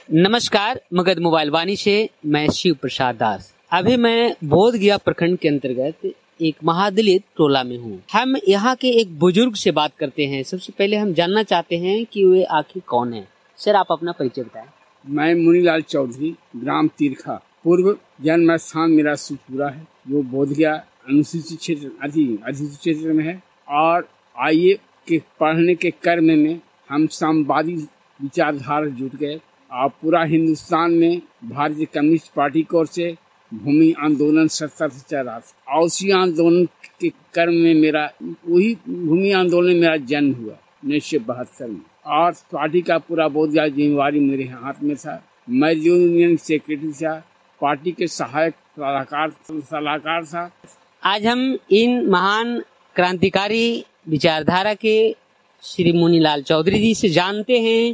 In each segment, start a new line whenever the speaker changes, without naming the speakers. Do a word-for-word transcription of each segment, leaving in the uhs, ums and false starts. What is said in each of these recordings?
नमस्कार, मगध मोबाइल वाणी से मैं शिव प्रसाद दास। अभी मैं बोध गया प्रखंड के अंतर्गत एक महादलित टोला में हूँ। हम यहाँ के एक बुजुर्ग से बात करते हैं। सबसे पहले हम जानना चाहते हैं कि वे आखिर कौन है। सर, आप अपना परिचय बताएं।
मैं मुनीलाल चौधरी, ग्राम तीरखा, पूर्व जन्म स्थान मेरा सुखपुरा है, जो बोध गया अनुसूचित क्षेत्र अधिसूचित क्षेत्र में है। और आइए के पढ़ने के कर्म में हम साम्यवादी विचारधारा जुट गए। आप पूरा हिंदुस्तान में भारतीय कम्युनिस्ट पार्टी की ओर से भूमि आंदोलन सत्तर से चल रहा था। और उसी आंदोलन के कर्म में मेरा वही भूमि आंदोलन में मेरा जन्म हुआ उन्नीस सौ बहत्तर में। और पार्टी का पूरा बोध गया जिम्मेवारी मेरे हाथ में था। मैं यूनियन सेक्रेटरी था, पार्टी के सहायक सलाहकार सलाहकार था।
आज हम इन महान क्रांतिकारी विचारधारा के श्री मुनीलाल चौधरी जी से जानते हैं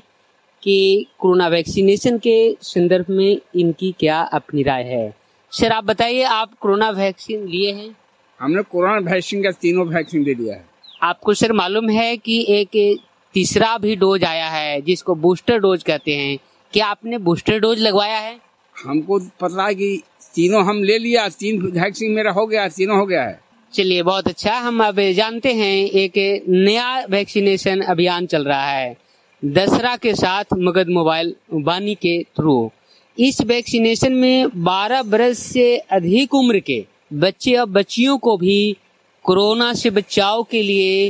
कि कोरोना वैक्सीनेशन के संदर्भ में इनकी क्या अपनी राय है। सर, आप बताइए, आप कोरोना वैक्सीन लिए हैं?
हमने कोरोना वैक्सीन का तीनों वैक्सीन ले लिया है।
आपको सर मालूम है कि एक तीसरा भी डोज आया है जिसको बूस्टर डोज कहते हैं। क्या आपने बूस्टर डोज लगवाया है?
हमको पता है कि तीनों हम ले लिया, तीन वैक्सीन मेरा हो गया, तीनों हो गया है।
चलिए, बहुत अच्छा। हम अब जानते हैं एक नया वैक्सीनेशन अभियान चल रहा है दशहरा के साथ मगध मोबाइल वाणी के थ्रू। इस वैक्सीनेशन में बारह बरस से अधिक उम्र के बच्चे और बच्चियों को भी कोरोना से बचाव के लिए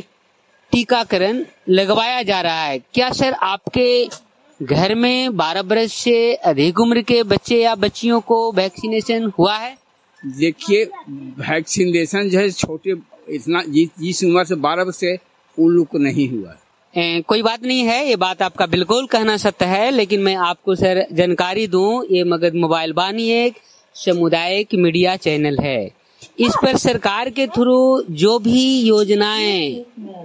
टीकाकरण लगवाया जा रहा है। क्या सर आपके घर में बारह बरस से अधिक उम्र के बच्चे या बच्चियों को वैक्सीनेशन हुआ है?
देखिए, वैक्सीनेशन जो है छोटे इतना जिस उम्र से बारह वर्ष से उन लोग को नहीं हुआ।
ए, कोई बात नहीं है, ये बात आपका बिल्कुल कहना सत्य है। लेकिन मैं आपको सर जानकारी दूं, ये मगध मोबाइल वाणी एक सामुदायिक मीडिया चैनल है। इस पर सरकार के थ्रू जो भी योजनाएं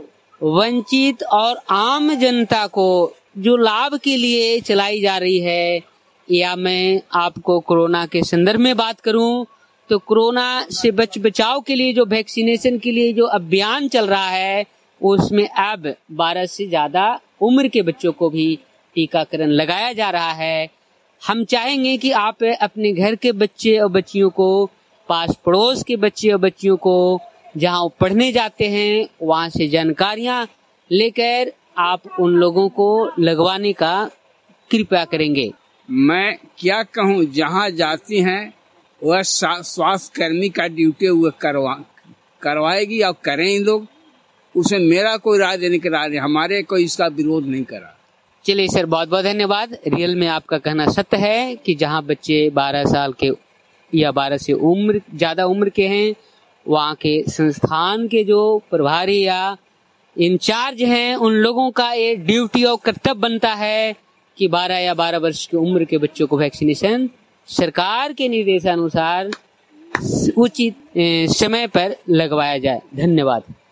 वंचित और आम जनता को जो लाभ के लिए चलाई जा रही है, या मैं आपको कोरोना के संदर्भ में बात करूं तो कोरोना से बच बचाव के लिए जो वैक्सीनेशन के लिए जो अभियान चल रहा है उसमें अब बारह से ज्यादा उम्र के बच्चों को भी टीकाकरण लगाया जा रहा है। हम चाहेंगे कि आप अपने घर के बच्चे और बच्चियों को, पास पड़ोस के बच्चे और बच्चियों को, जहां पढ़ने जाते हैं वहां से जानकारियां लेकर आप उन लोगों को लगवाने का कृपया करेंगे।
मैं क्या कहूं, जहां जाती हैं वह स्वास्थ्य कर्मी का ड्यूटी हुआ करवा करवाएगी और करें लोग। उसमें मेरा कोई राय देने की राय नहीं, हमारे कोई इसका विरोध नहीं करा।
चलिए सर, बहुत बहुत धन्यवाद। रियल में आपका कहना सत्य है कि जहां बच्चे बारह साल के या बारह से उम्र ज्यादा उम्र के हैं, वहां के संस्थान के जो प्रभारी या इंचार्ज हैं उन लोगों का ये ड्यूटी और कर्तव्य बनता है कि बारह या बारह वर्ष की उम्र के बच्चों को वैक्सीनेशन सरकार के निर्देशानुसार उचित समय पर लगवाया जाए। धन्यवाद।